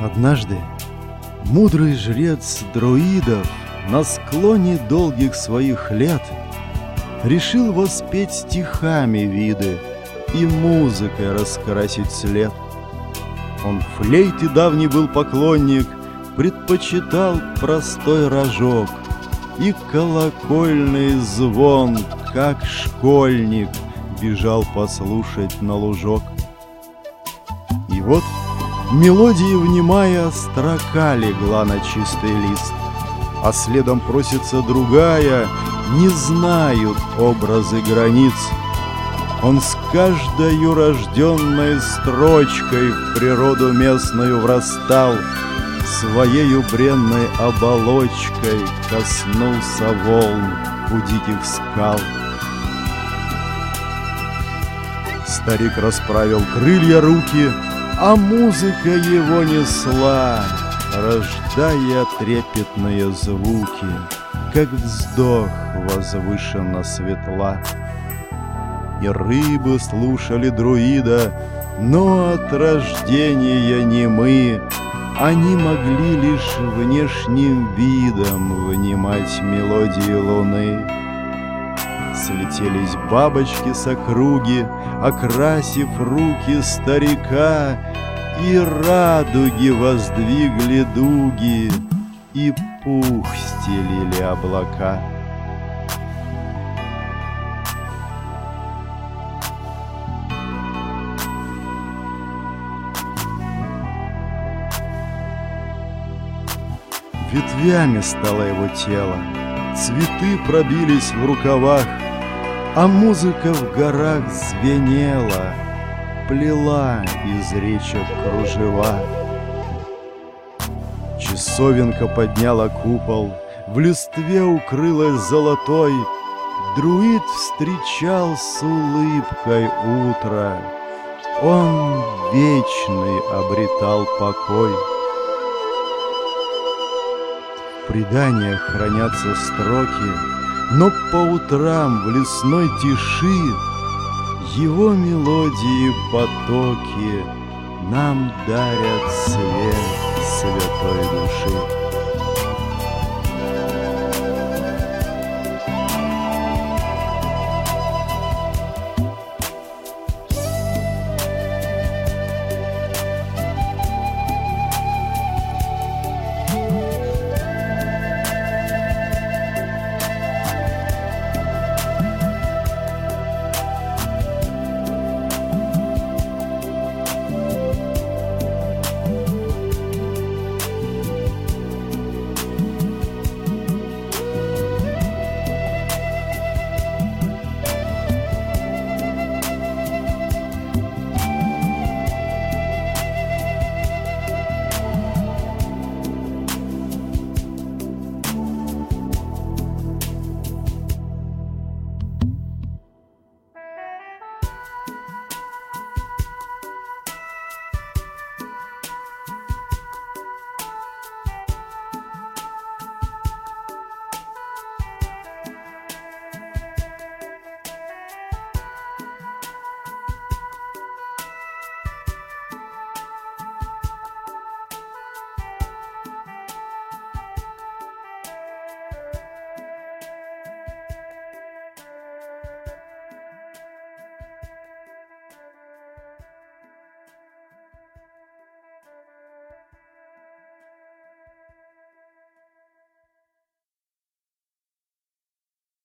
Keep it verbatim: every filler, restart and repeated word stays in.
Однажды мудрый жрец друидов на склоне долгих своих лет решил воспеть стихами виды и музыкой раскрасить след. Он флейте давний был поклонник, предпочитал простой рожок и колокольный звон, как школьник, бежал послушать на лужок. И вот, мелодии внимая, строка легла на чистый лист, а следом просится другая, не знают образы границ. Он с каждою рожденной строчкой в природу местную врастал, своею бренной оболочкой коснулся волн у диких скал. Старик расправил крылья руки, а музыка его несла, рождая трепетные звуки, как вздох возвышенно светла. И рыбы слушали друида, но от рождения немы, они могли лишь внешним видом внимать мелодии луны. Слетелись бабочки с округи, окрасив руки старика, и радуги воздвигли дуги, и пух стелили облака. Ветвями стало его тело, цветы пробились в рукавах, а музыка в горах звенела, плела из речек кружева. Часовенка подняла купол, в листве укрылась золотой, друид встречал с улыбкой утро, он вечный обретал покой. В преданиях хранятся строки, но по утрам в лесной тиши его мелодии потоки нам дарят свет святой души.